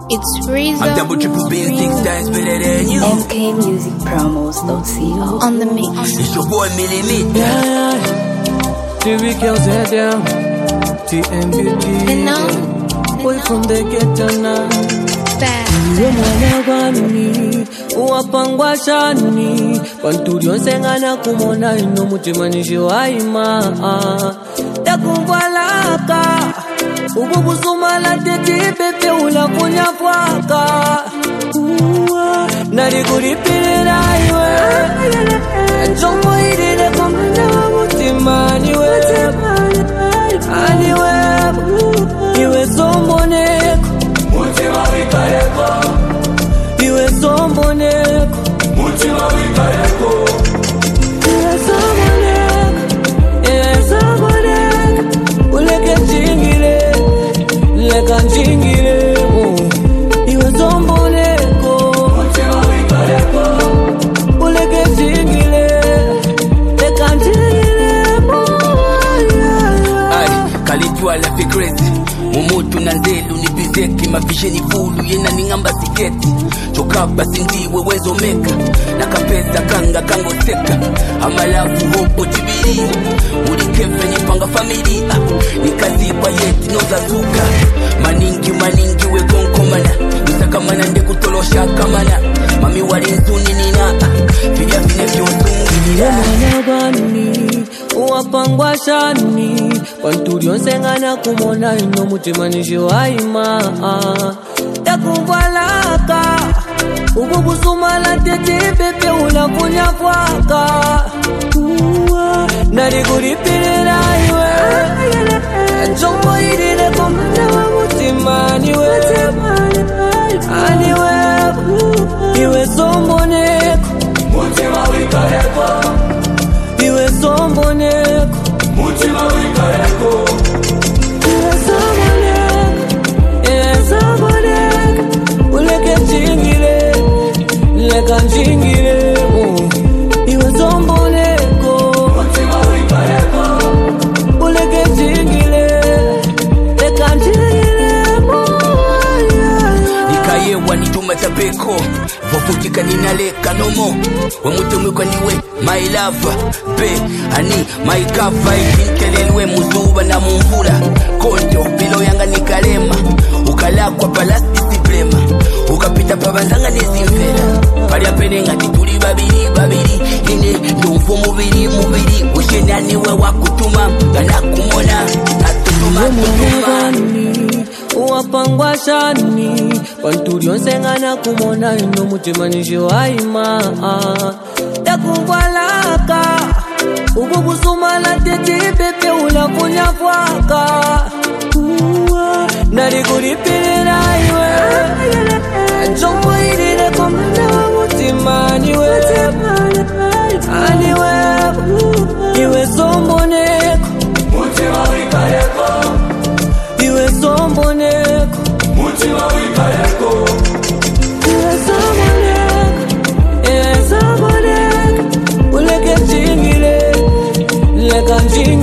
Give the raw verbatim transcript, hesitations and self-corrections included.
It's Rizzo. I'm double triple being six times better than you. M K Music Promos dot co. On the mix. It's your boy Millie Nick. Yeah, yeah. T V girls head down. T M B G. And now, Boy from the ghetto now. bad. Uwe mwana gwani, uwapangwa shani. Panturi onsengana kumona ino mutimanishi waima. Takumbwalaka, ubu kusumala teti pepe ula kunyafwaka. Nari kuripirira iwe, njomo irire kumana wa mutimani we. Aniwe, iwe somboneko, mutima wikareko. Iwe somboneko, mutima wikareko. Iwe somboneko, iwe somboneko. Uleke jingile, leka jingile. Iwe somboneko, mutima wikareko. Uleke jingile, leka jingile. Ay, kalijua la fikreti Mumutu na ndelu ni bizeki Mavisheni fulu yena ningamba siketi Chokaba sindiwe wezo meka Nakapesa kanga kango seka Amalafu hopo tibiri Ulikefe nipanga familia Nikazipa yeti noza zuka Maningi maningi we gonkomana Nisaka manande kutolosha kamana Mami warinzuni nina Fidia vine vyotungi nina Mwana gwani, uwapangwa shani. Panturi onsengana kumona ino mutimanishi waima. Takumbwalaka, ubu kusumala teti pepe ula kunyafwaka. Nari kuripirira iwe, njomo irire kumana wa mutimani we. Aniwe, iwe somboneko, mutima wikareko. Iwe somboneko, mutima wikareko. Iwe somboneko, iwe somboneko. Uleke jingile, leka jingile. Iwe somboneko, mutima wikareko. Uleke jingile, leka jingile. Nikayewa nituma tabeko Vofutika ninaleka nomo Wamutumikwa niwe my lover Be, ani, my cover Ikinkelelwe muzuba na mumvura Konjo, bilo yanga nikalema Ukalakwa palasti siplema Ukapita pabanzanga nezimvera Paria penenga tituli babiri babiri Ine, ndufu mubiri mubiri Ushena niwe wakutuma Gana kumona, natutuma tutuma uwapangwa shani. Panturi onsengana kumona ino mutimanishi waima. Takumbwalaka, ubu kusumala teti pepe ula kunyafwaka. Nari kuripirira iwe, njomo irire kumana wa mutimani we. Aniwe, iwe somboneko, mutima wikareko. Iwe somboneko, mutima wikareko. Iwe somboneko, iwe somboneko. Uleke jingile, leka jingile.